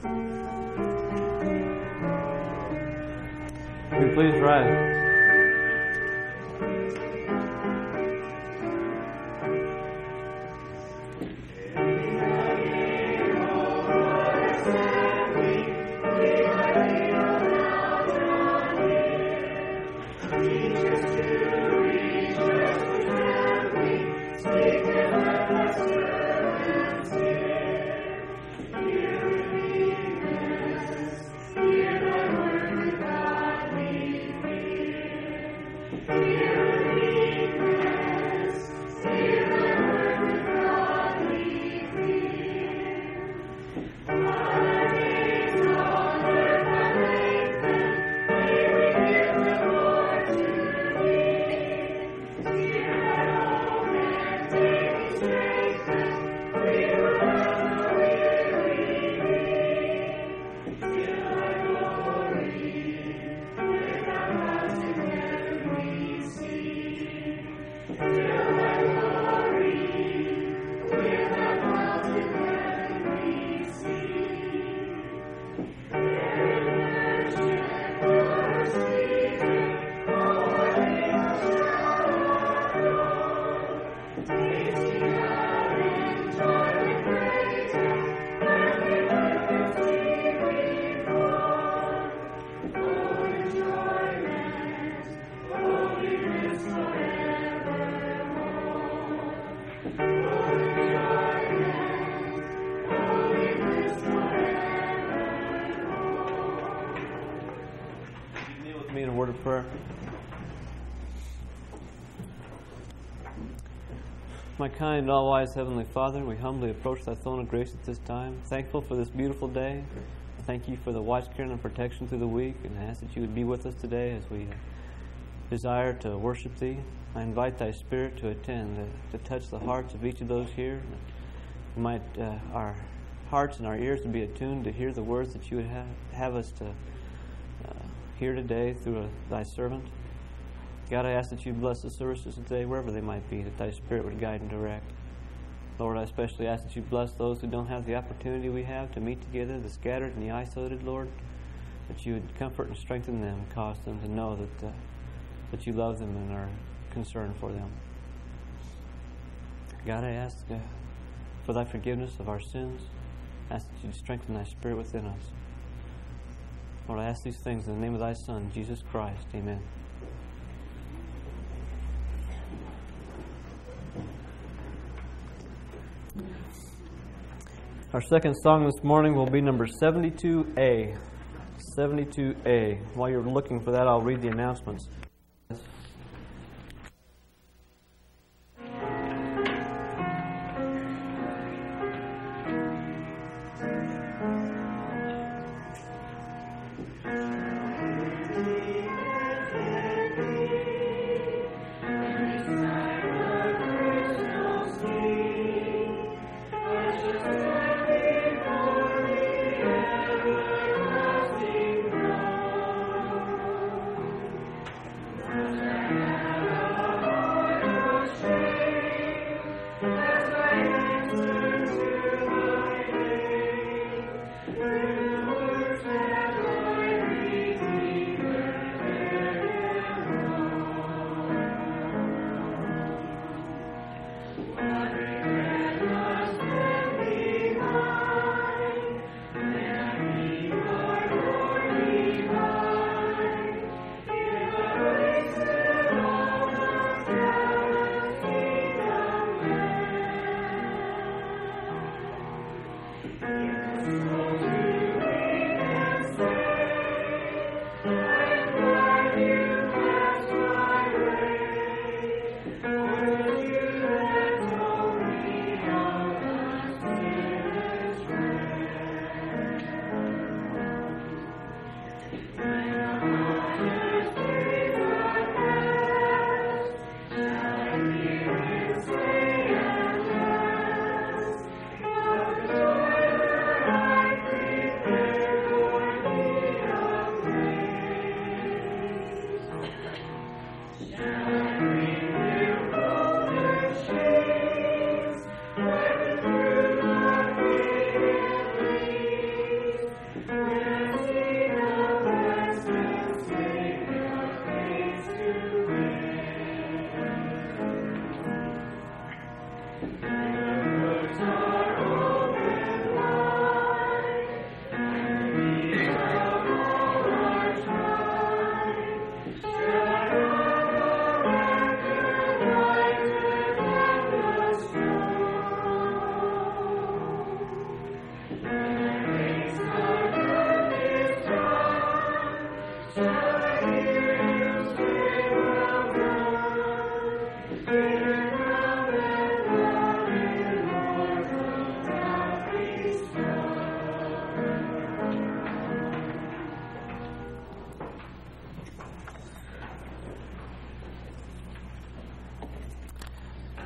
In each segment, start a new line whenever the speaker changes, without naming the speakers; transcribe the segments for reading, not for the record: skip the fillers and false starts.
Will you please rise? Me in a word of prayer. My kind, all-wise Heavenly Father, we humbly approach Thy throne of grace at this time, thankful for this beautiful day. I thank You for the watch, care, and protection through the week, and I ask that You would be with us today as we desire to worship Thee. I invite Thy Spirit to attend, to touch the hearts of each of those here. Might our hearts and our ears to be attuned to hear the words that You would have us to here today through Thy servant. God, I ask that You bless the services today, wherever they might be, that Thy Spirit would guide and direct. Lord, I especially ask that You bless those who don't have the opportunity we have to meet together, the scattered and the isolated, Lord, that You would comfort and strengthen them and cause them to know that You love them and are concerned for them. God, I ask for Thy forgiveness of our sins. I ask that You strengthen Thy Spirit within us. Lord, I ask these things in the name of Thy Son, Jesus Christ. Amen. Our second song this morning will be number 72A. 72A. While you're looking for that, I'll read the announcements.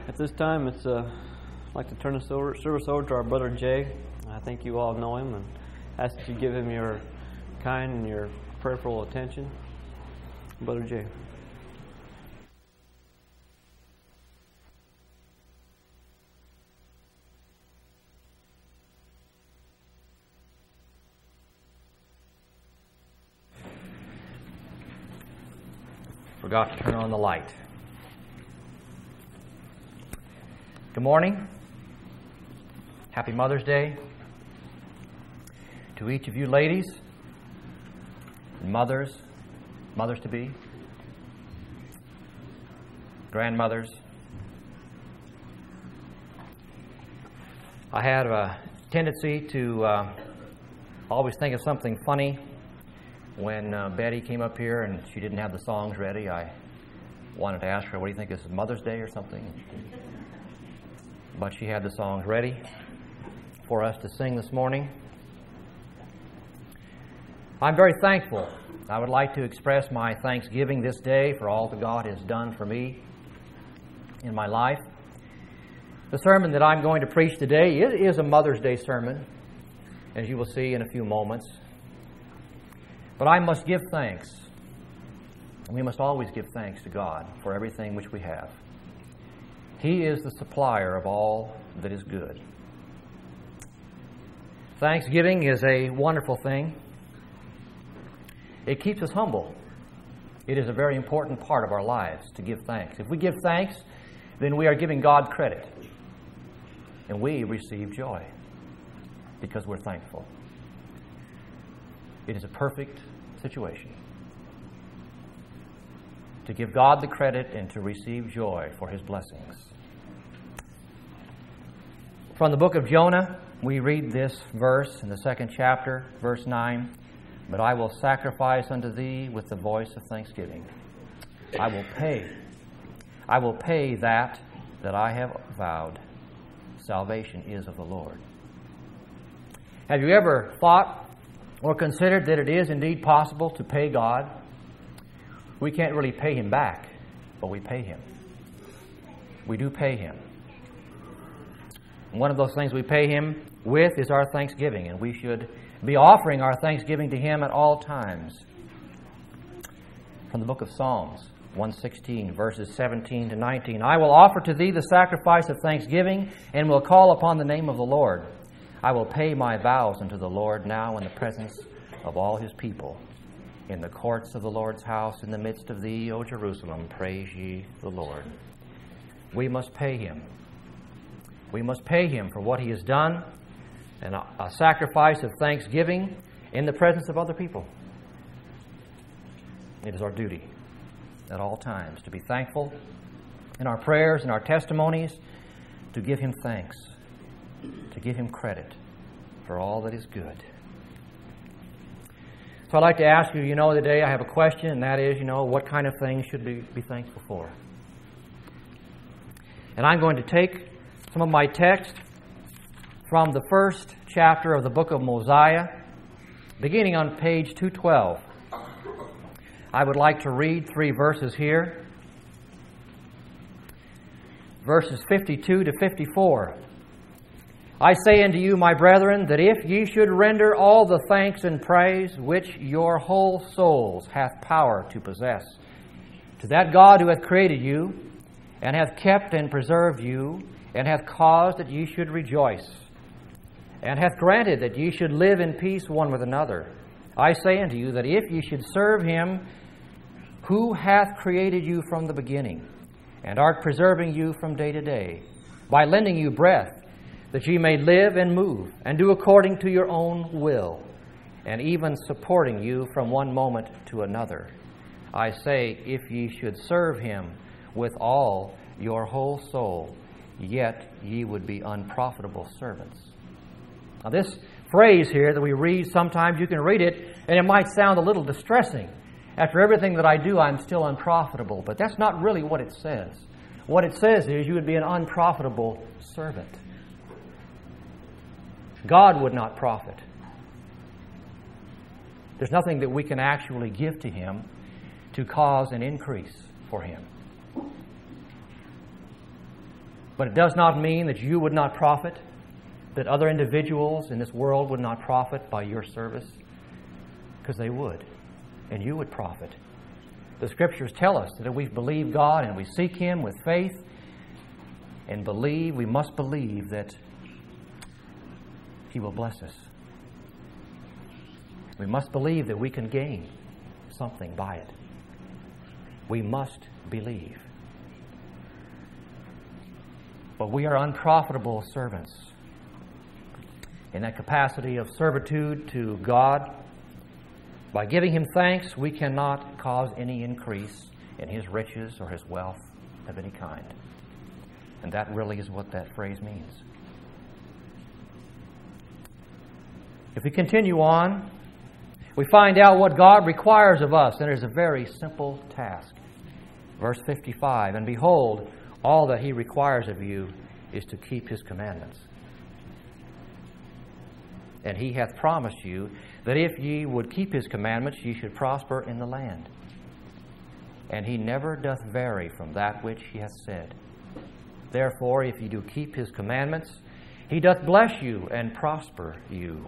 At this time, I'd like to turn the service over to our brother Jay. I think you all know him, and ask that you give him your kind and your prayerful attention. Brother Jay.
Forgot to turn on the light. Good morning. Happy Mother's Day to each of you ladies, mothers to be, grandmothers. I had a tendency to always think of something funny. When Betty came up here and she didn't have the songs ready, I wanted to ask her, what do you think, this is Mother's Day or something? But she had the songs ready for us to sing this morning. I'm very thankful. I would like to express my thanksgiving this day for all that God has done for me in my life. The sermon that I'm going to preach today is a Mother's Day sermon, as you will see in a few moments. But I must give thanks. And we must always give thanks to God for everything which we have. He is the supplier of all that is good. Thanksgiving is a wonderful thing. It keeps us humble. It is a very important part of our lives to give thanks. If we give thanks, then we are giving God credit. And we receive joy because we're thankful. It is a perfect situation to give God the credit and to receive joy for His blessings. From the book of Jonah, we read this verse in the 2nd chapter, verse 9. But I will sacrifice unto thee with the voice of thanksgiving. I will pay that I have vowed. Salvation is of the Lord. Have you ever thought or considered that it is indeed possible to pay God? We can't really pay Him back, but we pay Him. We do pay Him. And one of those things we pay Him with is our thanksgiving, and we should be offering our thanksgiving to Him at all times. From the book of Psalms, 116, verses 17 to 19. I will offer to thee the sacrifice of thanksgiving, and will call upon the name of the Lord. I will pay my vows unto the Lord now in the presence of all His people. In the courts of the Lord's house, in the midst of thee, O Jerusalem, praise ye the Lord. We must pay Him. We must pay Him for what He has done, and a sacrifice of thanksgiving in the presence of other people. It is our duty at all times to be thankful in our prayers and our testimonies, to give Him thanks, to give Him credit for all that is good. So I'd like to ask you, today I have a question, and that is, what kind of things should we be thankful for? And I'm going to take some of my text from the 1st chapter of the book of Mosiah, beginning on page 212. I would like to read 3 verses here. Verses 52 to 54. I say unto you, my brethren, that if ye should render all the thanks and praise which your whole souls hath power to possess, to that God who hath created you, and hath kept and preserved you, and hath caused that ye should rejoice, and hath granted that ye should live in peace one with another, I say unto you that if ye should serve Him who hath created you from the beginning, and art preserving you from day to day, by lending you breath, that ye may live and move, and do according to your own will, and even supporting you from one moment to another. I say, if ye should serve Him with all your whole soul, yet ye would be unprofitable servants. Now this phrase here that we read, sometimes you can read it, and it might sound a little distressing. After everything that I do, I'm still unprofitable. But that's not really what it says. What it says is you would be an unprofitable servant. God would not profit. There's nothing that we can actually give to Him to cause an increase for Him. But it does not mean that you would not profit, that other individuals in this world would not profit by your service, because they would, and you would profit. The Scriptures tell us that if we believe God and we seek Him with faith and believe, we must believe that He will bless us. We must believe that we can gain something by it. We must believe. But we are unprofitable servants. In that capacity of servitude to God, by giving Him thanks, we cannot cause any increase in His riches or His wealth of any kind. And that really is what that phrase means. If we continue on, we find out what God requires of us, and it is a very simple task. Verse 55, and behold, all that He requires of you is to keep His commandments. And He hath promised you that if ye would keep His commandments, ye should prosper in the land. And He never doth vary from that which He hath said. Therefore, if ye do keep His commandments, He doth bless you and prosper you.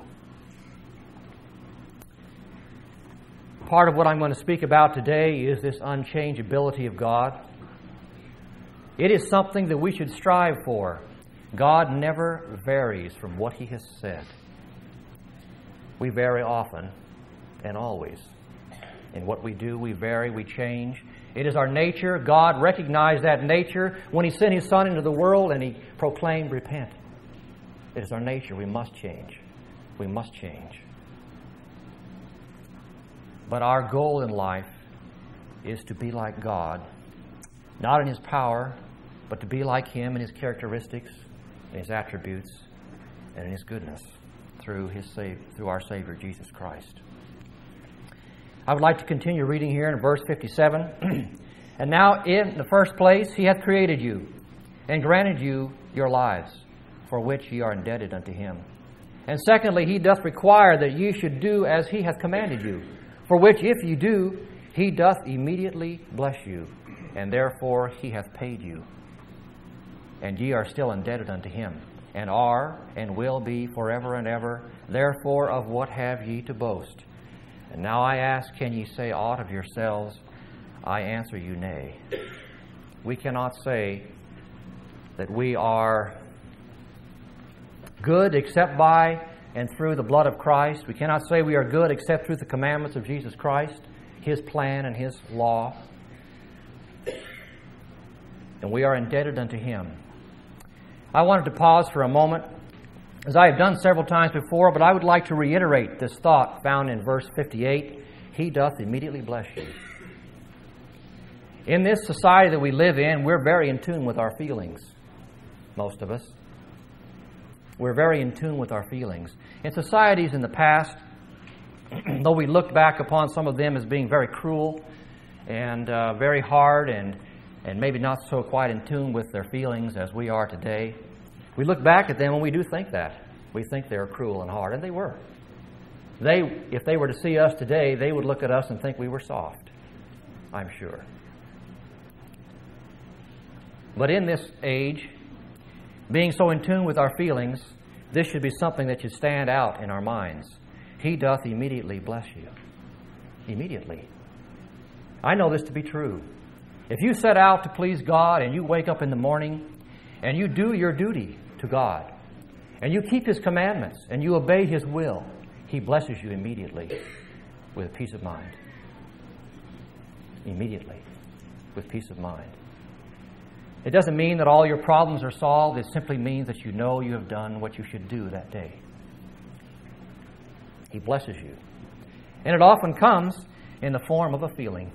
Part of what I'm going to speak about today is this unchangeability of God. It is something that we should strive for. God never varies from what He has said. We vary often and always. In what we do, we vary, we change. It is our nature. God recognized that nature when He sent His Son into the world and He proclaimed, repent. It is our nature. We must change. We must change. But our goal in life is to be like God, not in His power, but to be like Him in His characteristics, in His attributes, and in His goodness through our Savior, Jesus Christ. I would like to continue reading here in verse 57. And now in the first place He hath created you, and granted you your lives, for which ye are indebted unto Him. And secondly, He doth require that ye should do as He hath commanded you, for which if you do, He doth immediately bless you, and therefore He hath paid you. And ye are still indebted unto Him, and are, and will be forever and ever. Therefore, of what have ye to boast? And now I ask, can ye say aught of yourselves? I answer you, nay. We cannot say that we are good except by and through the blood of Christ. We cannot say we are good except through the commandments of Jesus Christ, His plan and His law. And we are indebted unto Him. I wanted to pause for a moment, as I have done several times before, but I would like to reiterate this thought found in verse 58. He doth immediately bless you. In this society that we live in, we're very in tune with our feelings, most of us. We're very in tune with our feelings. In societies in the past, though we looked back upon some of them as being very cruel and very hard and maybe not so quite in tune with their feelings as we are today, we look back at them and we do think that. We think they're cruel and hard, and they were. If they were to see us today, they would look at us and think we were soft, I'm sure. But in this age, being so in tune with our feelings, this should be something that should stand out in our minds. He doth immediately bless you. Immediately. I know this to be true. If you set out to please God and you wake up in the morning and you do your duty to God and you keep His commandments and you obey His will, He blesses you immediately with peace of mind. Immediately with peace of mind. It doesn't mean that all your problems are solved. It simply means that you know you have done what you should do that day. He blesses you. And it often comes in the form of a feeling.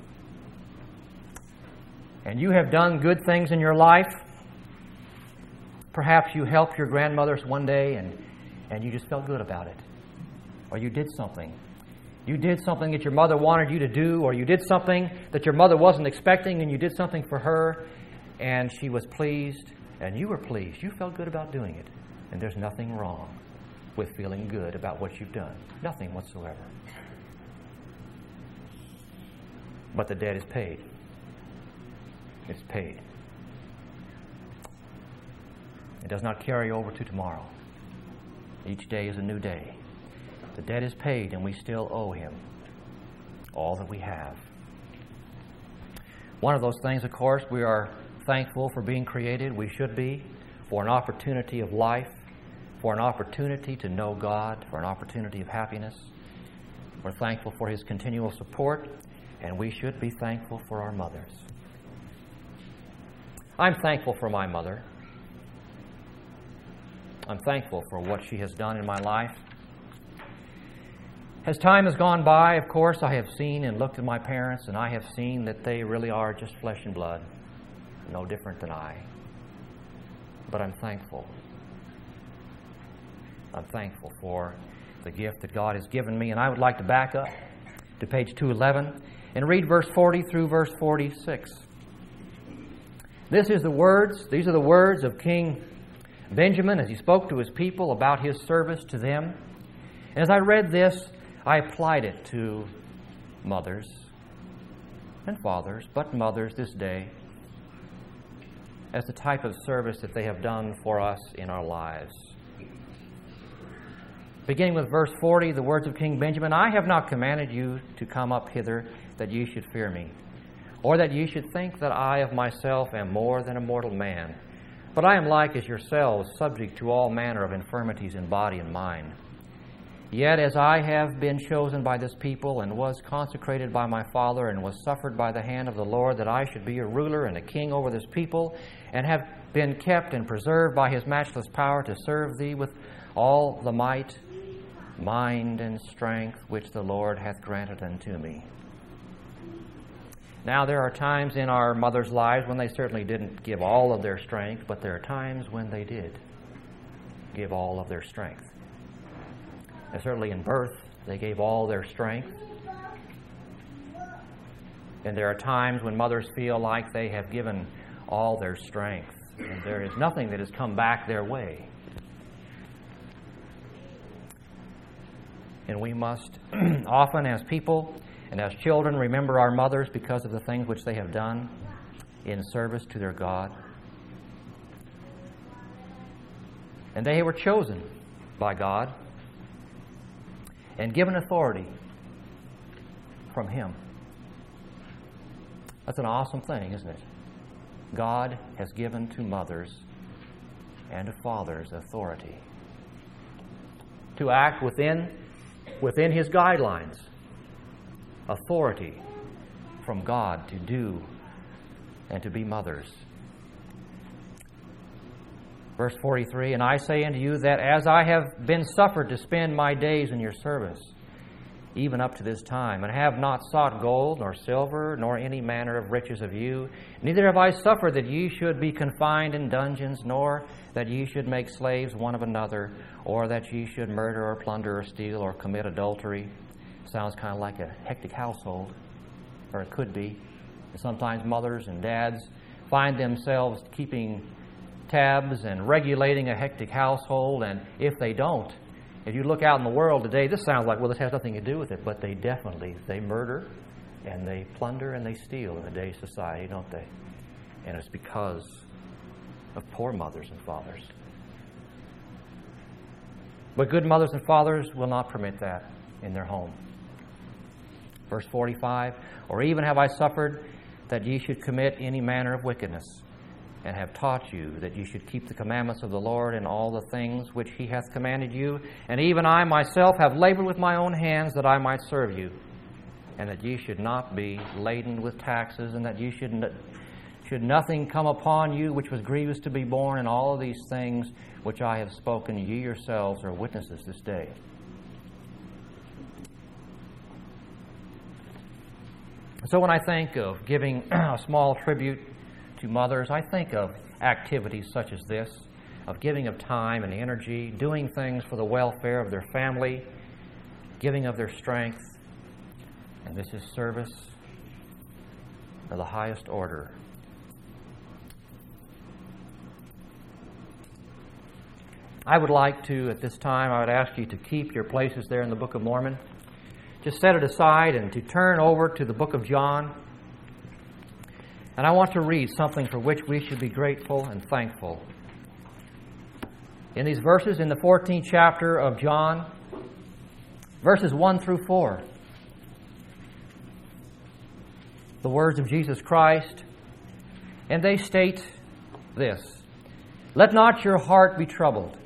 And you have done good things in your life. Perhaps you helped your grandmother one day and you just felt good about it. Or you did something. You did something that your mother wanted you to do, or you did something that your mother wasn't expecting, and you did something for her, and she was pleased, and you were pleased. You felt good about doing it. And there's nothing wrong with feeling good about what you've done. Nothing whatsoever. But the debt is paid. It's paid. It does not carry over to tomorrow. Each day is a new day. The debt is paid, and we still owe Him all that we have. One of those things, of course, we are thankful for being created. We should be, for an opportunity of life, for an opportunity to know God, for an opportunity of happiness. We're thankful for His continual support, and we should be thankful for our mothers. I'm thankful for my mother. I'm thankful for what she has done in my life. As time has gone by, of course, I have seen and looked at my parents, and I have seen that they really are just flesh and blood, no different than I. But I'm thankful. I'm thankful for the gift that God has given me. And I would like to back up to page 211 and read verse 40 through verse 46. These are the words of King Benjamin as he spoke to his people about his service to them. And as I read this, I applied it to mothers and fathers, but mothers this day, as the type of service that they have done for us in our lives. Beginning with verse 40, the words of King Benjamin, I have not commanded you to come up hither that ye should fear me, or that ye should think that I of myself am more than a mortal man. But I am like as yourselves, subject to all manner of infirmities in body and mind. Yet as I have been chosen by this people, and was consecrated by my father, and was suffered by the hand of the Lord, that I should be a ruler and a king over this people, and have been kept and preserved by His matchless power to serve thee with all the might, mind, and strength which the Lord hath granted unto me. Now, there are times in our mothers' lives when they certainly didn't give all of their strength, but there are times when they did give all of their strength. And certainly in birth, they gave all their strength. And there are times when mothers feel like they have given all their strength, and there is nothing that has come back their way. And we must often, as people and as children, remember our mothers because of the things which they have done in service to their God. And they were chosen by God and given authority from Him. That's an awesome thing, isn't it? God has given to mothers and to fathers authority to act within His guidelines. Authority from God to do and to be mothers. Verse 43, and I say unto you that as I have been suffered to spend my days in your service, even up to this time, and have not sought gold, nor silver, nor any manner of riches of you, neither have I suffered that ye should be confined in dungeons, nor that ye should make slaves one of another, or that ye should murder or plunder or steal or commit adultery. Sounds kind of like a hectic household, or it could be. Sometimes mothers and dads find themselves keeping tabs and regulating a hectic household, and if they don't, if you look out in the world today, this sounds like, well, this has nothing to do with it, but they murder and they plunder and they steal in today's society, don't they? And it's because of poor mothers and fathers. But good mothers and fathers will not permit that in their home. Verse 45, or even have I suffered that ye should commit any manner of wickedness, and have taught you that ye should keep the commandments of the Lord in all the things which He hath commanded you. And even I myself have labored with my own hands that I might serve you, and that ye should not be laden with taxes, and that ye should nothing come upon you which was grievous to be borne, and all of these things which I have spoken, ye yourselves are witnesses this day. So when I think of giving a small tribute to mothers, I think of activities such as this, of giving of time and energy, doing things for the welfare of their family, giving of their strength. And this is service of the highest order. I would like to, at this time, I would ask you to keep your places there in the Book of Mormon. Just set it aside and to turn over to the book of John. And I want to read something for which we should be grateful and thankful. in these verses in the 14th chapter of John, verses 1 through 4. The words of Jesus Christ, and they state this: "Let not your heart be troubled.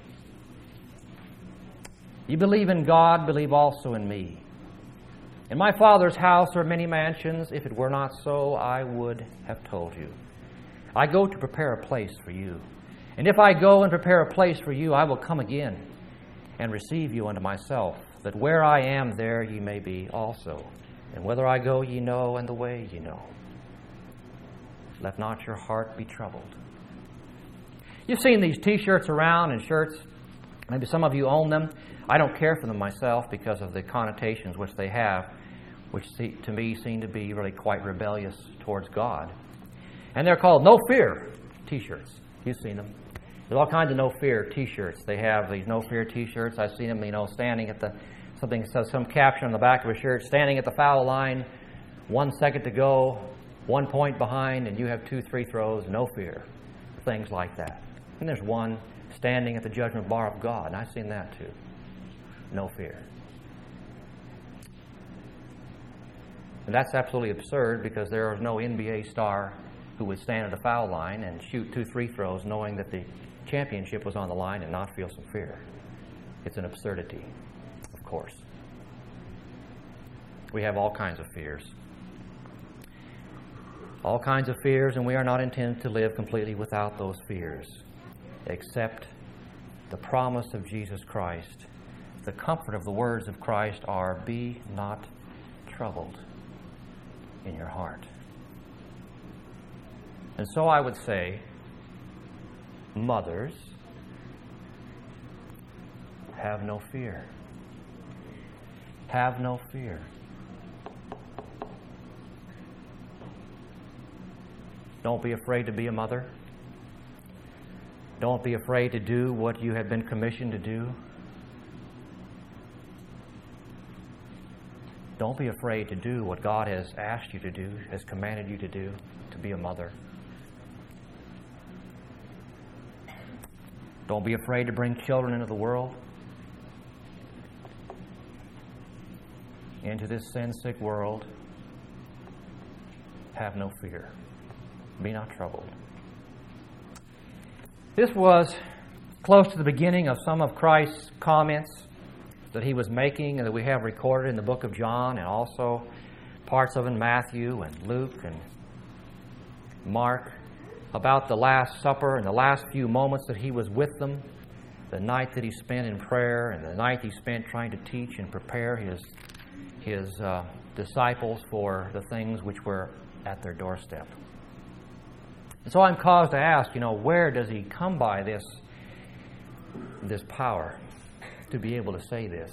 You believe in God, believe also in me. In my Father's house are many mansions. If it were not so, I would have told you. I go to prepare a place for you. And if I go and prepare a place for you, I will come again and receive you unto myself, that where I am, there ye may be also. And whither I go ye know, and the way ye know. Let not your heart be troubled." You've seen these T-shirts around and shirts. Maybe some of you own them. I don't care for them myself because of the connotations which they have, which to me seem to be really quite rebellious towards God. And they're called No Fear T-shirts. You've seen them. There's all kinds of No Fear T-shirts. They have these No Fear T-shirts. I've seen them, standing at something says some caption on the back of a shirt, standing at the foul line, 1 second to go, 1 point behind, and you have 2 free throws, no fear. Things like that. And there's one standing at the judgment bar of God, and I've seen that too. No fear. And that's absolutely absurd, because there is no NBA star who would stand at the foul line and shoot 2 free throws knowing that the championship was on the line and not feel some fear. It's an absurdity, of course. We have all kinds of fears. All kinds of fears, and we are not intended to live completely without those fears, except the promise of Jesus Christ. The comfort of the words of Christ are, "Be not troubled in your heart." And so I would say, mothers, have no fear. Have no fear. Don't be afraid to be a mother. Don't be afraid to do what you have been commissioned to do. Don't be afraid to do what God has asked you to do, has commanded you to do, to be a mother. Don't be afraid to bring children into the world, into this sin-sick world. Have no fear. Be not troubled. This was close to the beginning of some of Christ's comments that he was making and that we have recorded in the book of John, and also parts of in Matthew and Luke and Mark, about the Last Supper and the last few moments that he was with them, the night that he spent in prayer and the night he spent trying to teach and prepare his disciples for the things which were at their doorstep. And so I'm caused to ask, where does he come by this power to be able to say this?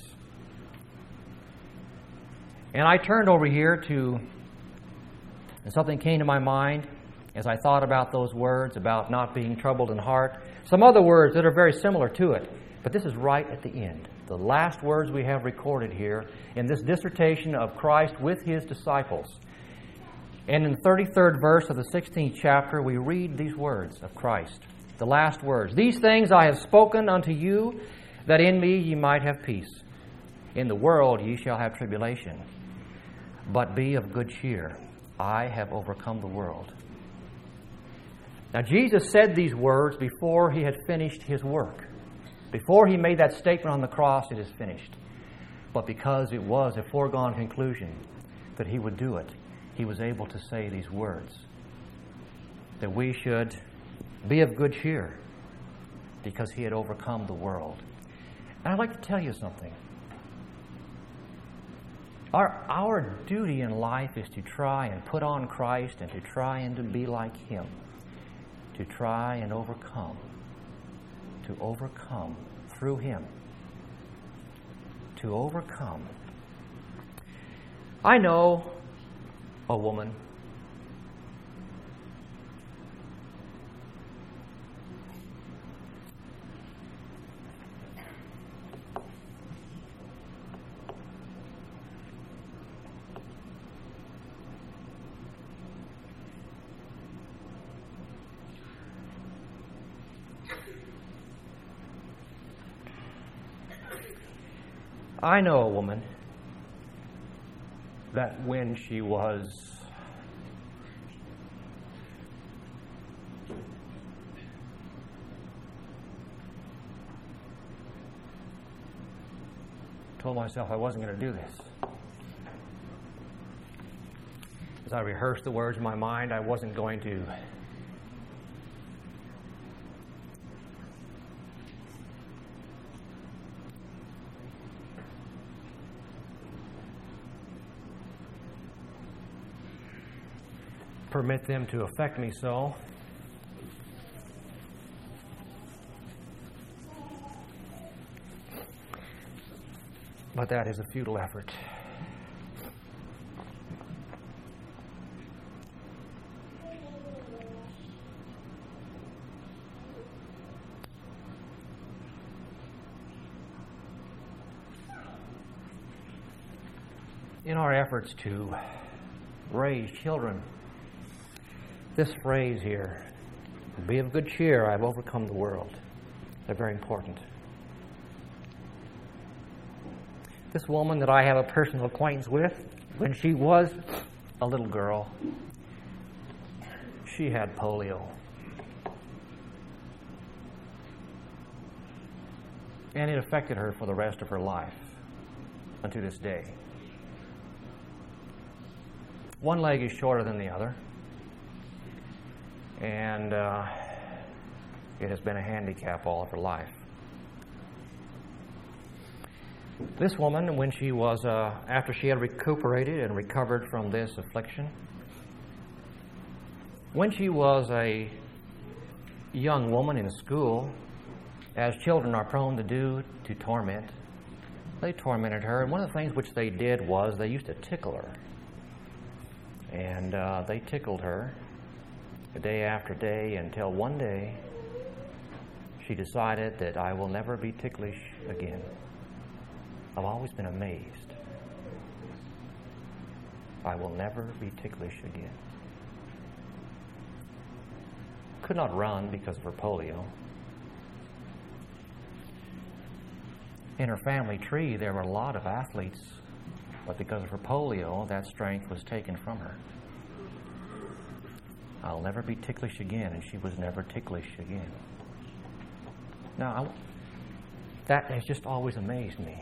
And I turned over here and something came to my mind as I thought about those words about not being troubled in heart. Some other words that are very similar to it, but this is right at the end. The last words we have recorded here in this dissertation of Christ with his disciples. And in the 33rd verse of the 16th chapter, we read these words of Christ, the last words. "These things I have spoken unto you, that in me ye might have peace. In the world ye shall have tribulation. But be of good cheer. I have overcome the world." Now, Jesus said these words before he had finished his work. Before he made that statement on the cross, "It is finished." But because it was a foregone conclusion that he would do it, he was able to say these words, that we should be of good cheer because he had overcome the world. And I'd like to tell you something. Our duty in life is to try and put on Christ and to try and to be like him, to try and overcome through him, to overcome. I know a woman I know a woman that when she was told myself I wasn't going to do this. As I rehearsed the words in my mind, I wasn't going to permit them to affect me so. But that is a futile effort. In our efforts to raise children, this phrase here, be of good cheer, I've overcome the world, they're very important. This woman that I have a personal acquaintance with, when she was a little girl, she had polio. And it affected her for the rest of her life, unto this day. One leg is shorter than the other, and it has been a handicap all of her life. This woman, when she was, after she had recuperated and recovered from this affliction, when she was a young woman in school, as children are prone to do, to torment, they tormented her. And one of the things which they did was they used to tickle her. And they tickled her day after day until one day she decided that I will never be ticklish again. I've always been amazed. I will never be ticklish again. Could not run because of her polio. In her family tree, there were a lot of athletes, but because of her polio, that strength was taken from her. I'll never be ticklish again, and she was never ticklish again. Now, that has just always amazed me.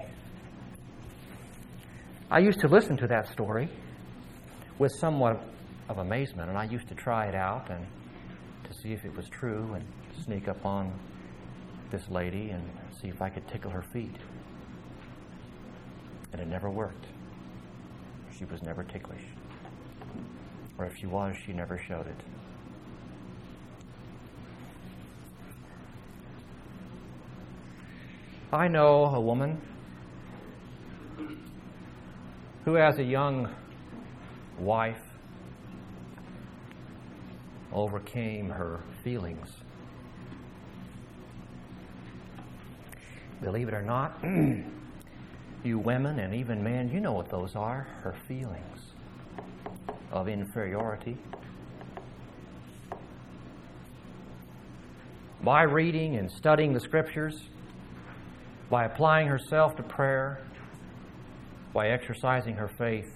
I used to listen to that story with somewhat of amazement, and I used to try it out and to see if it was true and sneak up on this lady and see if I could tickle her feet. And it never worked. She was never ticklish. Or if she was, she never showed it. I know a woman who, as a young wife, overcame her feelings. Believe it or not, you women and even men, you know what those are, her feelings of inferiority. By reading and studying the Scriptures, by applying herself to prayer, by exercising her faith,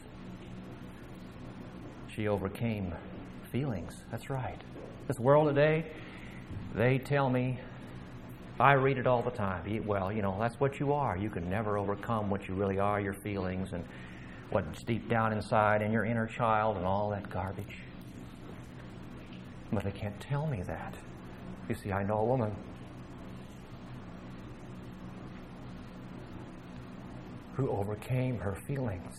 she overcame feelings. That's right. This world today, they tell me, I read it all the time. Well, you know, that's what you are. You can never overcome what you really are, your feelings and what's deep down inside and your inner child and all that garbage. But they can't tell me that. You see, I know a woman who overcame her feelings.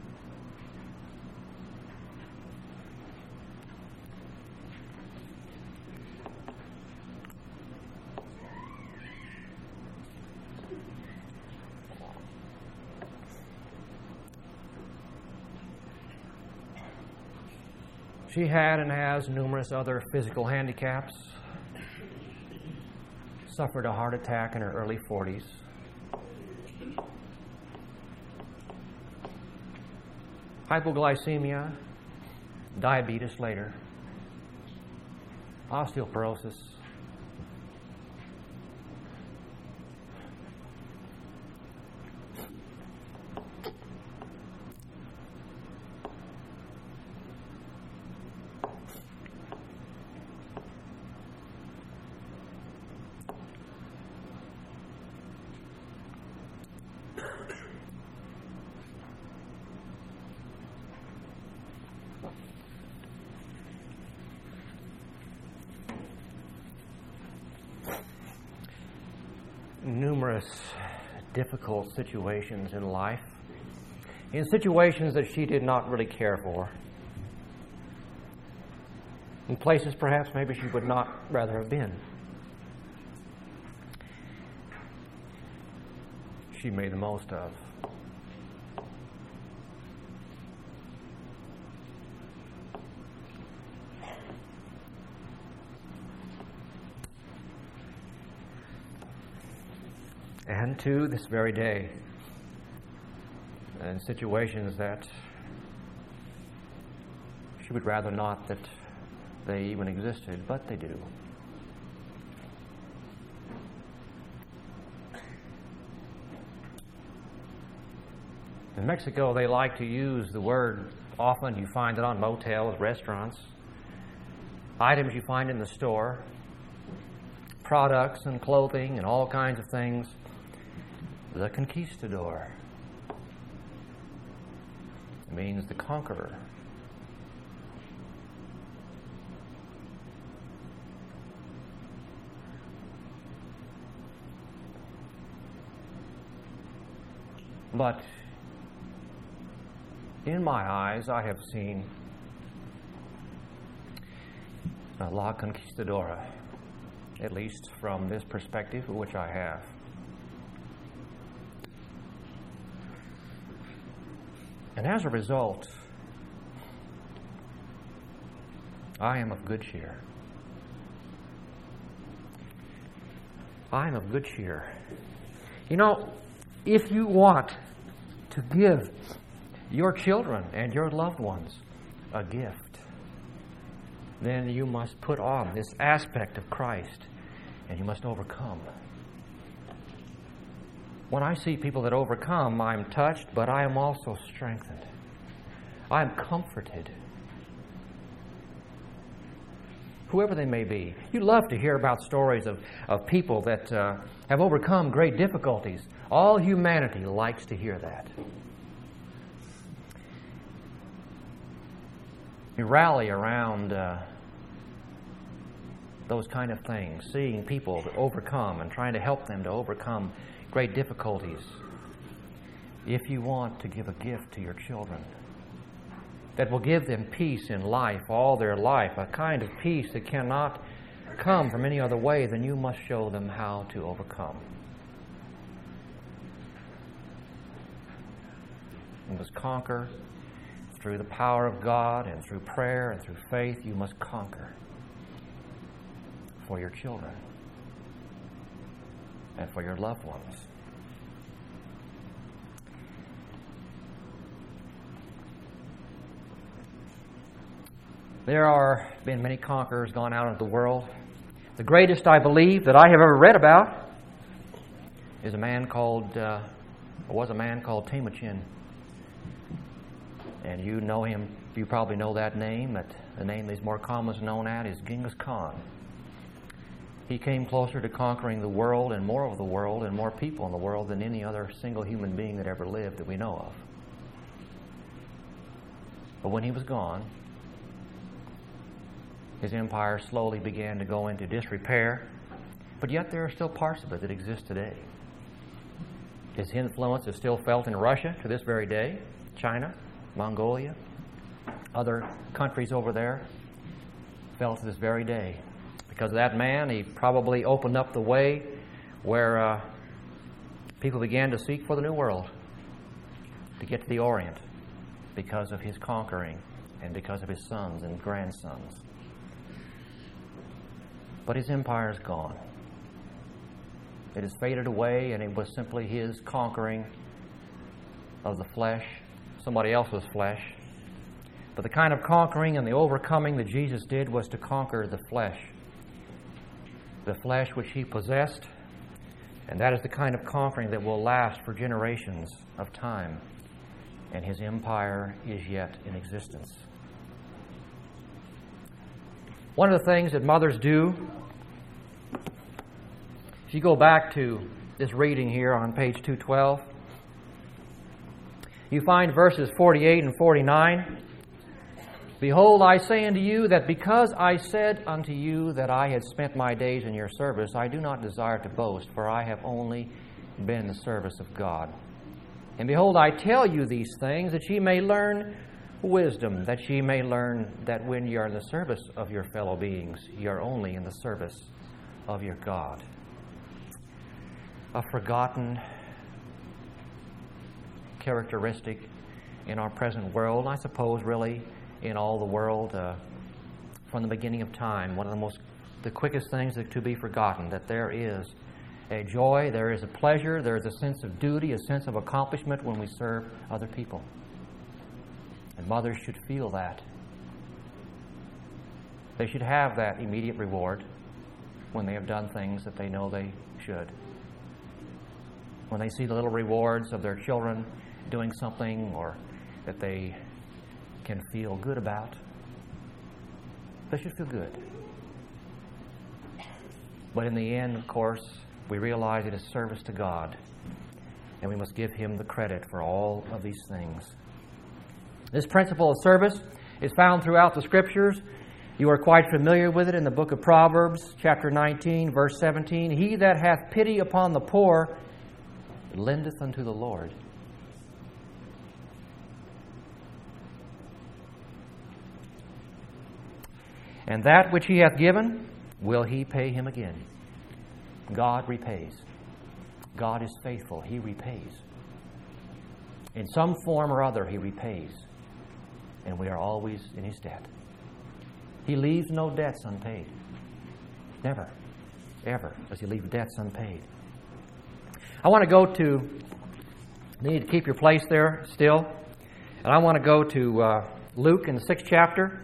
She had and has numerous other physical handicaps. Suffered a heart attack in her early 40s. Hypoglycemia, diabetes later, osteoporosis. numerous difficult situations in life, in situations that she did not really care for, in places perhaps maybe she would not rather have been. She made the most of. And to this very day, in situations that she would rather not that they even existed, but they do. In Mexico, they like to use the word, often you find it on motels, restaurants, items you find in the store, products and clothing and all kinds of things. The conquistador. It means the conqueror. But in my eyes, I have seen a La Conquistadora, at least from this perspective, which I have. And as a result, I am of good cheer. I am of good cheer. You know, if you want to give your children and your loved ones a gift, then you must put on this aspect of Christ, and you must overcome. When I see people that overcome, I'm touched, but I am also strengthened. I am comforted. Whoever they may be. You love to hear about stories of people that have overcome great difficulties. All humanity likes to hear that. You rally around those kind of things, seeing people that overcome and trying to help them to overcome great difficulties. If you want to give a gift to your children that will give them peace in life, all their life, a kind of peace that cannot come from any other way, then you must show them how to overcome. You must conquer through the power of God and through prayer and through faith. You must conquer for your children and for your loved ones. There are been many conquerors gone out into the world. The greatest, I believe, that I have ever read about is was a man called Temujin. And you know him, you probably know that name, but the name he's more commonly known at is Genghis Khan. He came closer to conquering the world and more of the world and more people in the world than any other single human being that ever lived that we know of. But when he was gone, his empire slowly began to go into disrepair, but yet there are still parts of it that exist today. His influence is still felt in Russia to this very day, China, Mongolia, other countries over there, felt to this very day. Because of that man, he probably opened up the way where people began to seek for the New World, to get to the Orient, because of his conquering and because of his sons and grandsons. But his empire is gone. It has faded away, and it was simply his conquering of the flesh, somebody else's flesh. But the kind of conquering and the overcoming that Jesus did was to conquer the flesh which he possessed, and that is the kind of conquering that will last for generations of time, and his empire is yet in existence. One of the things that mothers do, if you go back to this reading here on page 212, you find verses 48 and 49. Behold, I say unto you that because I said unto you that I had spent my days in your service, I do not desire to boast, for I have only been in the service of God. And behold, I tell you these things that ye may learn wisdom, that ye may learn that when you are in the service of your fellow beings, you are only in the service of your God. A forgotten characteristic in our present world, I suppose really in all the world from the beginning of time, one of the quickest things to be forgotten, that there is a joy, there is a pleasure, there is a sense of duty, a sense of accomplishment when we serve other people. And mothers should feel that. They should have that immediate reward when they have done things that they know they should. When they see the little rewards of their children doing something or that they can feel good about, they should feel good. But in the end, of course, we realize it is service to God, and we must give Him the credit for all of these things. This principle of service is found throughout the Scriptures. You are quite familiar with it in the book of Proverbs, chapter 19, verse 17. He that hath pity upon the poor lendeth unto the Lord. And that which he hath given, will He pay him again. God repays. God is faithful. He repays. In some form or other, He repays. And we are always in His debt. He leaves no debts unpaid. Never, ever does He leave debts unpaid. I want to go to, you need to keep your place there still. And I want to go to Luke in the 6th chapter.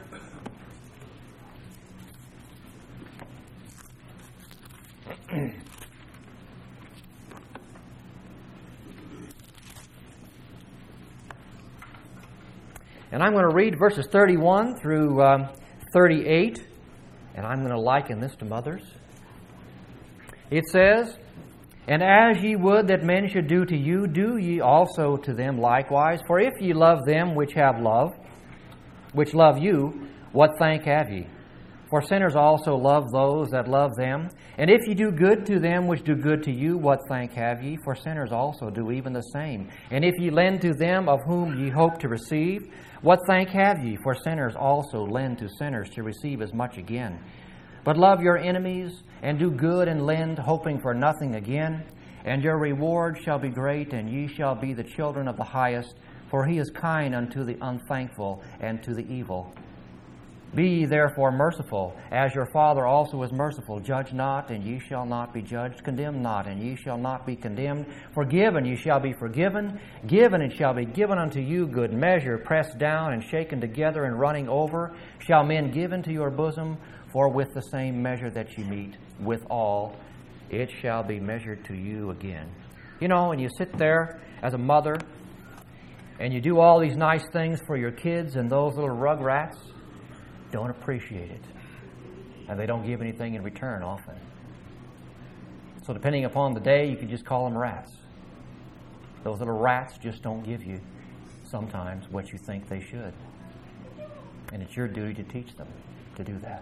And I'm going to read verses 31 through 38, and I'm going to liken this to mothers. It says, And as ye would that men should do to you, do ye also to them likewise. For if ye love them which have love, which love you, what thank have ye? For sinners also love those that love them. And if ye do good to them which do good to you, what thank have ye? For sinners also do even the same. And if ye lend to them of whom ye hope to receive, what thank have ye? For sinners also lend to sinners to receive as much again. But love your enemies, and do good and lend, hoping for nothing again. And your reward shall be great, and ye shall be the children of the highest, for He is kind unto the unthankful and to the evil. Be ye therefore merciful, as your Father also is merciful. Judge not, and ye shall not be judged. Condemn not, and ye shall not be condemned. Forgive, and ye shall be forgiven. Give, and it shall be given unto you. Good measure, pressed down and shaken together and running over, shall men give into your bosom. For with the same measure that ye meet withal, it shall be measured to you again. You know, when you sit there as a mother, and you do all these nice things for your kids, and those little rug rats don't appreciate it. And they don't give anything in return often. So depending upon the day, you can just call them rats. Those little rats just don't give you sometimes what you think they should. And it's your duty to teach them to do that.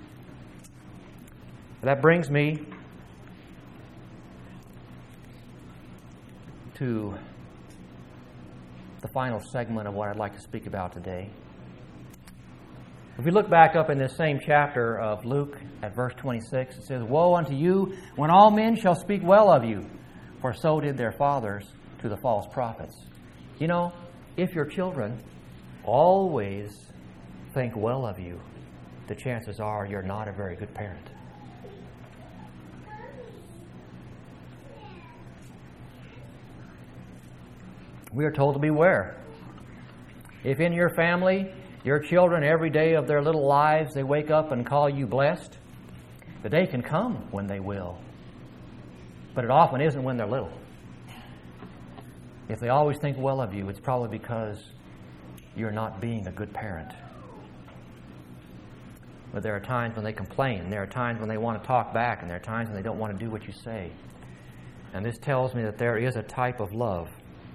That brings me to the final segment of what I'd like to speak about today. If we look back up in this same chapter of Luke at verse 26, it says, Woe unto you when all men shall speak well of you, for so did their fathers to the false prophets. You know, if your children always think well of you, the chances are you're not a very good parent. We are told to beware. If in your family, your children, every day of their little lives, they wake up and call you blessed, the day can come when they will. But it often isn't when they're little. If they always think well of you, it's probably because you're not being a good parent. But there are times when they complain. There are times when they want to talk back. And there are times when they don't want to do what you say. And this tells me that there is a type of love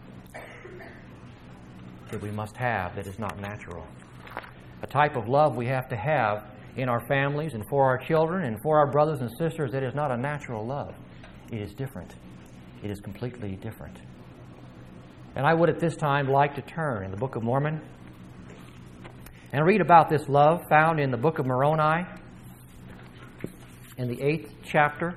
that we must have that is not natural. A type of love we have to have in our families and for our children and for our brothers and sisters that is not a natural love. It is different. It is completely different. And I would at this time like to turn in the Book of Mormon and read about this love found in the Book of Moroni in the 8th chapter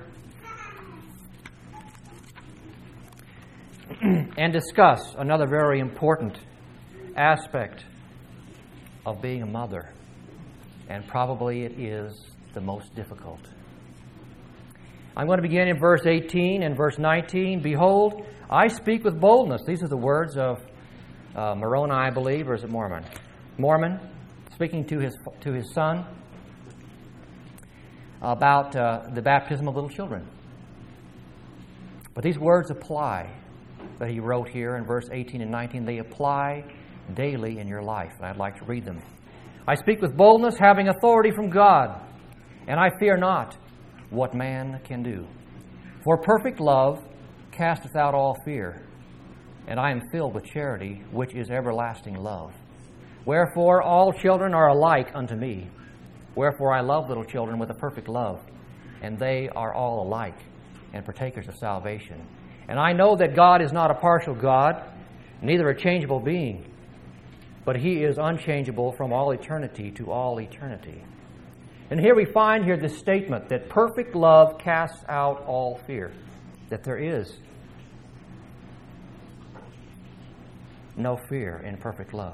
and discuss another very important aspect of being a mother. And probably it is the most difficult. I'm going to begin in verse 18 and verse 19. Behold, I speak with boldness. These are the words of Moroni, I believe, or is it Mormon? Mormon, speaking to his son about the baptism of little children. But these words apply that he wrote here in verse 18 and 19. They apply daily in your life, and I'd like to read them. I speak with boldness, having authority from God, and I fear not what man can do. For perfect love casteth out all fear, and I am filled with charity, which is everlasting love. Wherefore all children are alike unto me. Wherefore I love little children with a perfect love, and they are all alike, and partakers of salvation. And I know that God is not a partial God, neither a changeable being, but He is unchangeable from all eternity to all eternity. And here we find here this statement that perfect love casts out all fear, that there is no fear in perfect love.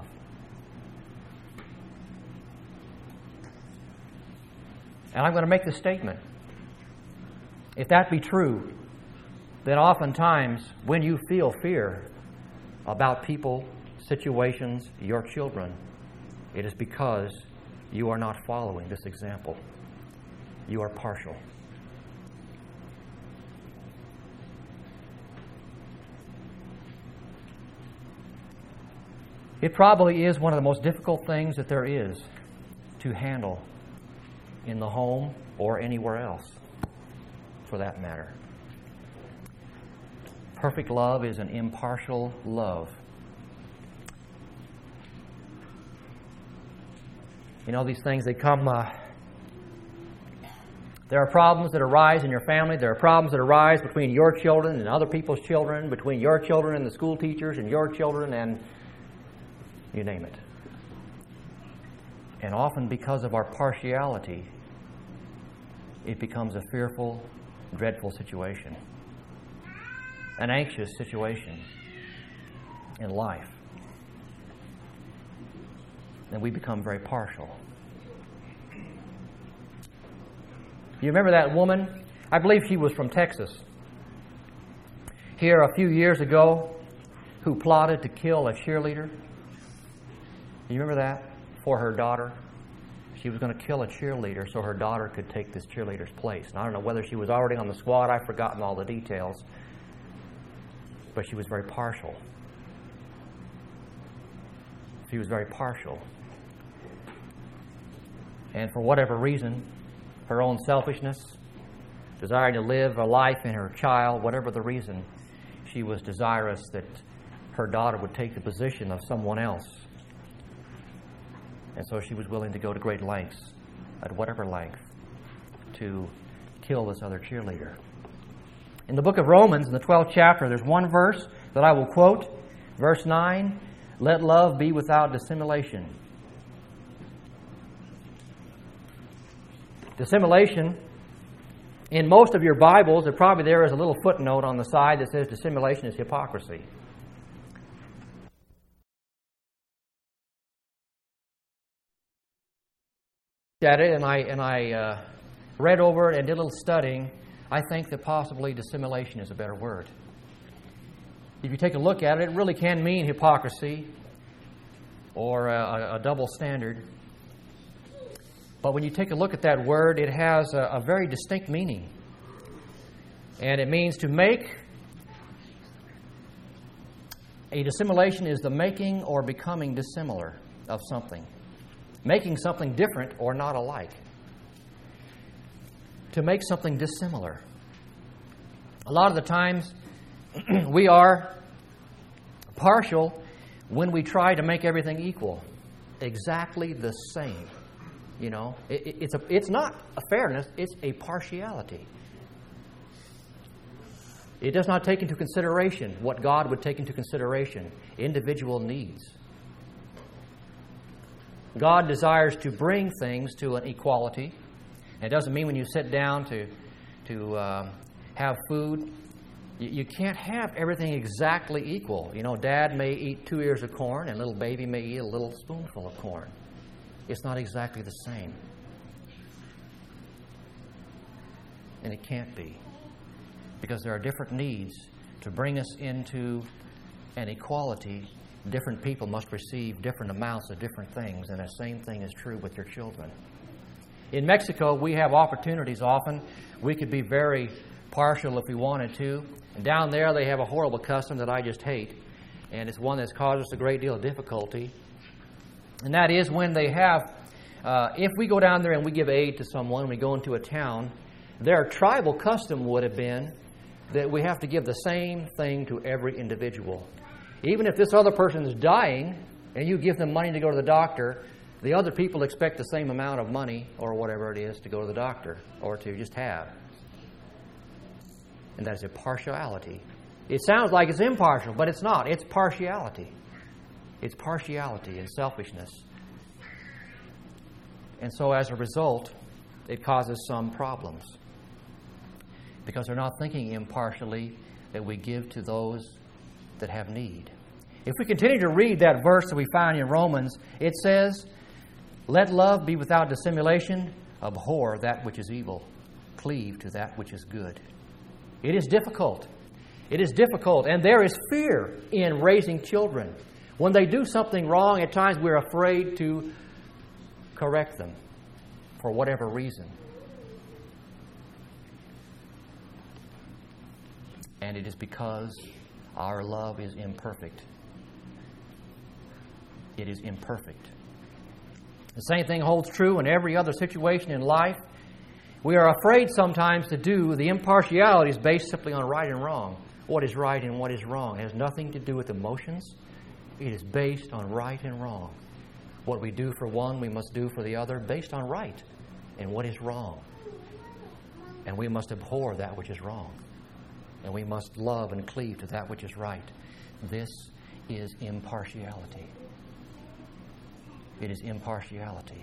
And I'm going to make this statement. If that be true, then oftentimes when you feel fear about people, situations, your children, it is because you are not following this example. You are partial. It probably is one of the most difficult things that there is to handle in the home or anywhere else, for that matter. Perfect love is an impartial love. You know, these things, they come... there are problems that arise in your family. There are problems that arise between your children and other people's children, between your children and the school teachers and your children and you name it. And often because of our partiality, it becomes a fearful, dreadful situation. An anxious situation in life. And we become very partial. You remember that woman? I believe she was from Texas. Here a few years ago, who plotted to kill a cheerleader. You remember that? For her daughter. She was going to kill a cheerleader so her daughter could take this cheerleader's place. And I don't know whether she was already on the squad. I've forgotten all the details. But she was very partial. She was very partial. And for whatever reason, her own selfishness, desiring to live a life in her child, whatever the reason, she was desirous that her daughter would take the position of someone else. And so she was willing to go to great lengths, at whatever length, to kill this other cheerleader. In the book of Romans, in the 12th chapter, there's one verse that I will quote. Verse 9, let love be without dissimulation. Dissimulation, in most of your Bibles, probably there is a little footnote on the side that says dissimulation is hypocrisy. At it and I read over it and did a little studying. I think that possibly dissimulation is a better word. If you take a look at it, it really can mean hypocrisy or a double standard. But when you take a look at that word, it has a very distinct meaning. And it means to make. A dissimulation is the making or becoming dissimilar of something. Making something different or not alike. To make something dissimilar. A lot of the times we are partial when we try to make everything equal. Exactly the same. You know, it's not a fairness, it's a partiality. It does not take into consideration what God would take into consideration, individual needs. God desires to bring things to an equality. And it doesn't mean when you sit down to have food, you can't have everything exactly equal. You know, Dad may eat 2 ears of corn and little baby may eat a little spoonful of corn. It's not exactly the same. And it can't be. Because there are different needs to bring us into an equality. Different people must receive different amounts of different things, and the same thing is true with your children. In Mexico, we have opportunities often. We could be very partial if we wanted to. And down there, they have a horrible custom that I just hate, and it's one that's caused us a great deal of difficulty. And that is when they have, if we go down there and we give aid to someone, we go into a town, their tribal custom would have been that we have to give the same thing to every individual. Even if this other person is dying and you give them money to go to the doctor, the other people expect the same amount of money or whatever it is to go to the doctor or to just have. And that is a partiality. It sounds like it's impartial, but it's not. It's partiality. It's partiality and selfishness. And so as a result, it causes some problems. Because they're not thinking impartially that we give to those that have need. If we continue to read that verse that we found in Romans, it says, "Let love be without dissimulation, abhor that which is evil, cleave to that which is good." It is difficult. It is difficult, and there is fear in raising children. When they do something wrong, at times we're afraid to correct them for whatever reason. And it is because our love is imperfect. It is imperfect. The same thing holds true in every other situation in life. We are afraid sometimes to do the impartialities based simply on right and wrong. What is right and what is wrong. It has nothing to do with emotions. It is based on right and wrong. What we do for one, we must do for the other based on right and what is wrong. And we must abhor that which is wrong. And we must love and cleave to that which is right. This is impartiality. It is impartiality.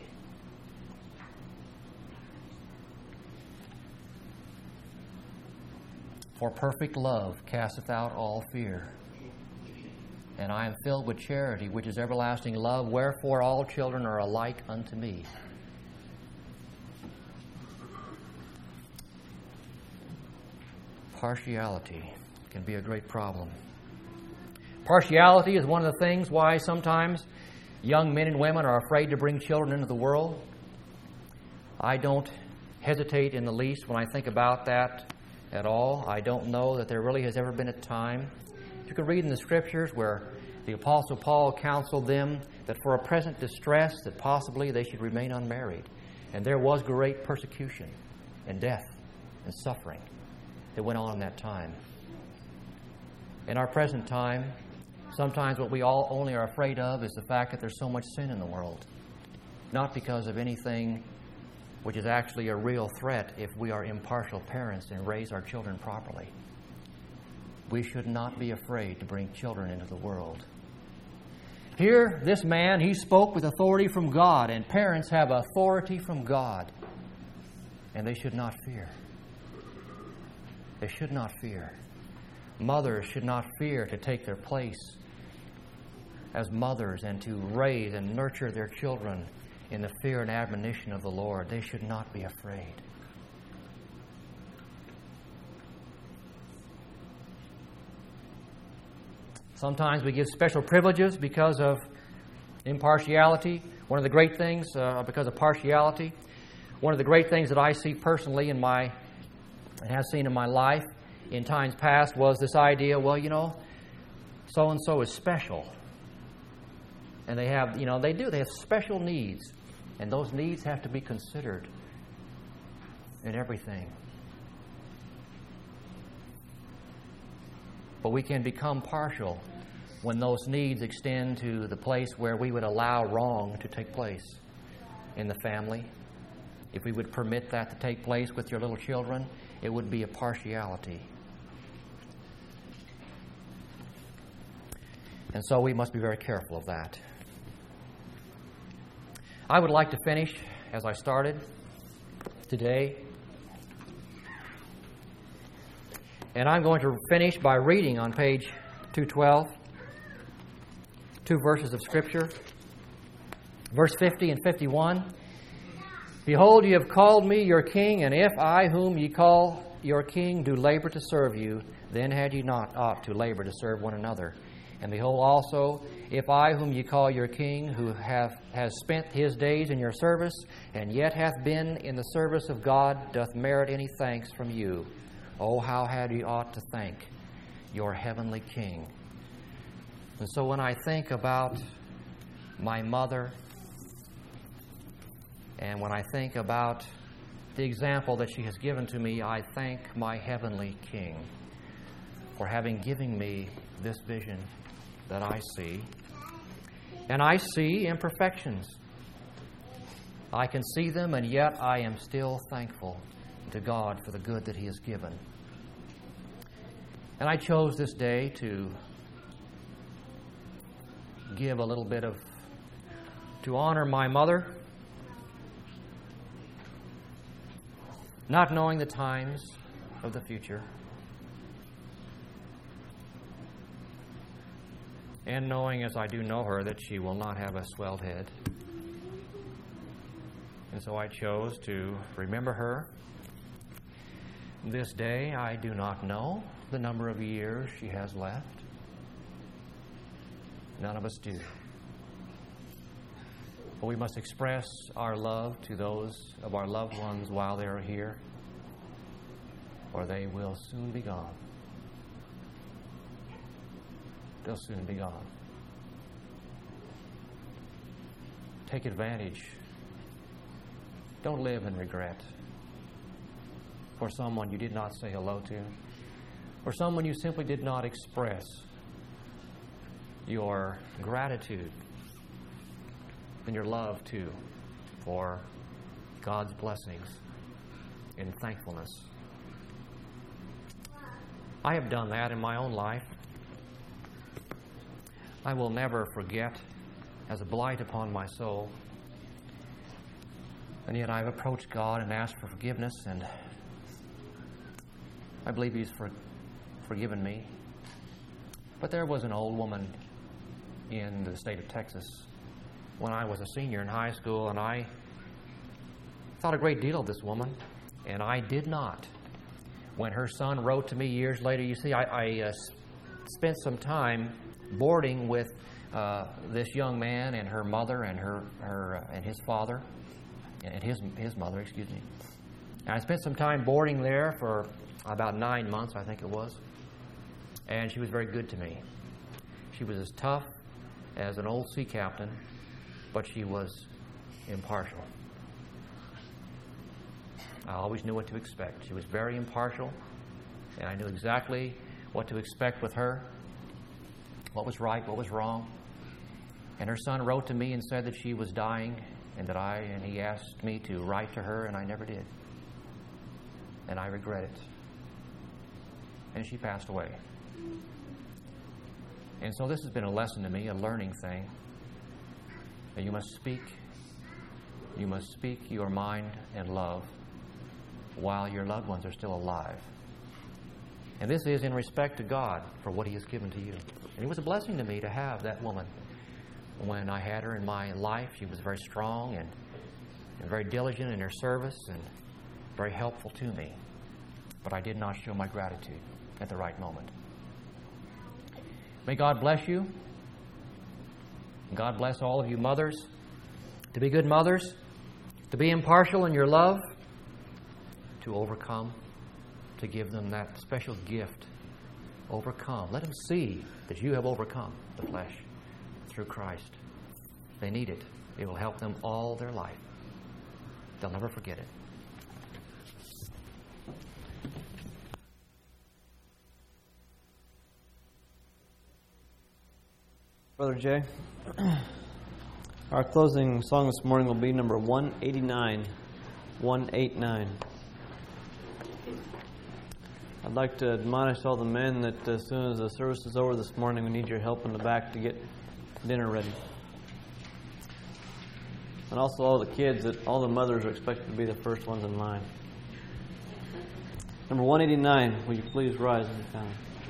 For perfect love casteth out all fear. And I am filled with charity, which is everlasting love, wherefore all children are alike unto me. Partiality can be a great problem. Partiality is one of the things why sometimes young men and women are afraid to bring children into the world. I don't hesitate in the least when I think about that at all. I don't know that there really has ever been a time. You can read in the Scriptures where the Apostle Paul counseled them that for a present distress that possibly they should remain unmarried. And there was great persecution and death and suffering that went on in that time. In our present time, sometimes what we all only are afraid of is the fact that there's so much sin in the world. Not because of anything which is actually a real threat if we are impartial parents and raise our children properly. We should not be afraid to bring children into the world. Here, this man, he spoke with authority from God, and parents have authority from God, and they should not fear. They should not fear. Mothers should not fear to take their place as mothers and to raise and nurture their children in the fear and admonition of the Lord. They should not be afraid. Sometimes we give special privileges because of impartiality. One of the great things, because of partiality, one of the great things that I see personally and have seen in my life in times past was this idea, well, so-and-so is special. And they have special needs. And those needs have to be considered in everything. But we can become partial when those needs extend to the place where we would allow wrong to take place in the family. If we would permit that to take place with your little children, it would be a partiality. And so we must be very careful of that. I would like to finish, as I started today, and I'm going to finish by reading on page 212, 2 verses of Scripture. Verse 50 and 51. Behold, ye have called me your king, and if I, whom ye call your king, do labor to serve you, then had ye not ought to labor to serve one another. And behold also, if I, whom ye call your king, who has spent his days in your service, and yet hath been in the service of God, doth merit any thanks from you, oh, how had ye ought to thank your heavenly King. And so when I think about my mother, and when I think about the example that she has given to me, I thank my heavenly King for having given me this vision that I see. And I see imperfections. I can see them, and yet I am still thankful to God for the good that He has given. And I chose this day to give a little bit to honor my mother, not knowing the times of the future, and knowing, as I do know her, that she will not have a swelled head. And so I chose to remember her. This day, I do not know the number of years she has left. None of us do. But we must express our love to those of our loved ones while they are here, or they will soon be gone. They'll soon be gone. Take advantage. Don't live in regret for someone you did not say hello to, or someone you simply did not express your gratitude and your love to for God's blessings and thankfulness. I have done that in my own life. I will never forget as a blight upon my soul. And yet I've approached God and asked for forgiveness, and I believe He's forgiven me. But there was an old woman in the state of Texas when I was a senior in high school, and I thought a great deal of this woman, and I did not. When her son wrote to me years later, you see, I spent some time boarding with this young man and her mother and and his father and his mother, excuse me. And I spent some time boarding there for about 9 months, I think it was. And she was very good to me. She was as tough as an old sea captain, but she was impartial. I always knew what to expect. She was very impartial, and I knew exactly what to expect with her, what was right, what was wrong. And her son wrote to me and said that she was dying, and he asked me to write to her, and I never did. And I regret it. And she passed away. And so this has been a lesson to me, a learning thing, that you must speak your mind and love while your loved ones are still alive. And this is in respect to God for what He has given to you. And it was a blessing to me to have that woman. When I had her in my life, she was very strong and very diligent in her service and very helpful to me. But I did not show my gratitude at the right moment. May God bless you. God bless all of you mothers, to be good mothers, to be impartial in your love, to overcome, to give them that special gift. Overcome. Let them see that you have overcome the flesh through Christ. They need it. It will help them all their life. They'll never forget it.
Brother Jay, our closing song this morning will be number 189. 189. I'd like to admonish all the men that as soon as the service is over this morning, we need your help in the back to get dinner ready. And also all the kids, that all the mothers are expected to be the first ones in line. Number 189, will you please rise and stand?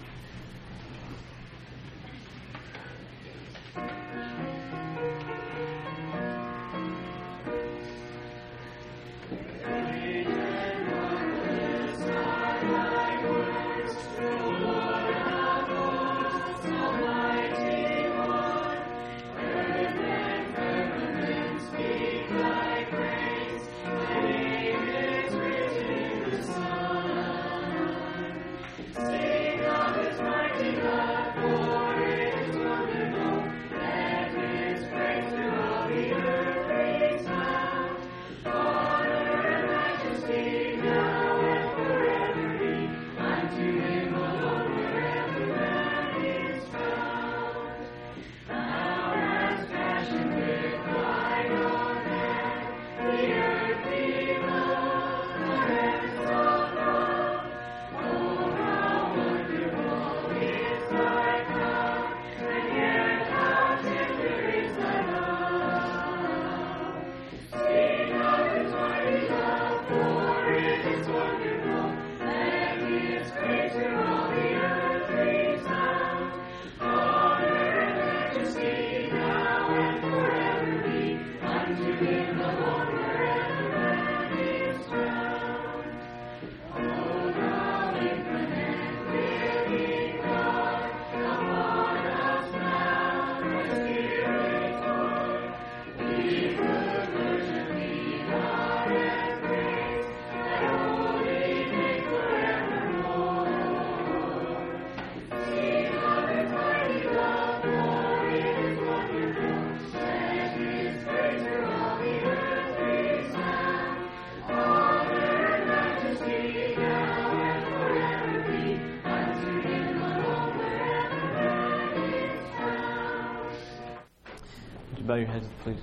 Bow your heads, please.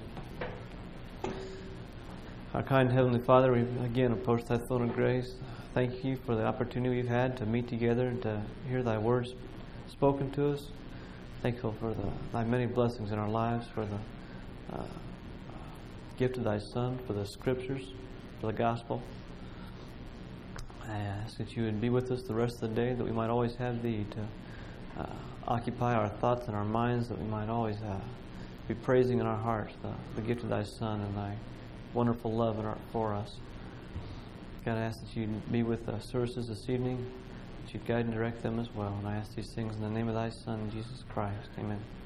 Our kind Heavenly Father, we again approach thy throne of grace. Thank you for the opportunity we've had to meet together and to hear thy words spoken to us. Thankful for thy many blessings in our lives, for the gift of thy Son, for the scriptures, for the gospel. I ask that you would be with us the rest of the day, that we might always have thee to occupy our thoughts and our minds, that we might always be praising in our hearts the gift of thy Son and thy wonderful love for us. God, I ask that you'd be with the services this evening, that you'd guide and direct them as well. And I ask these things in the name of thy Son, Jesus Christ. Amen.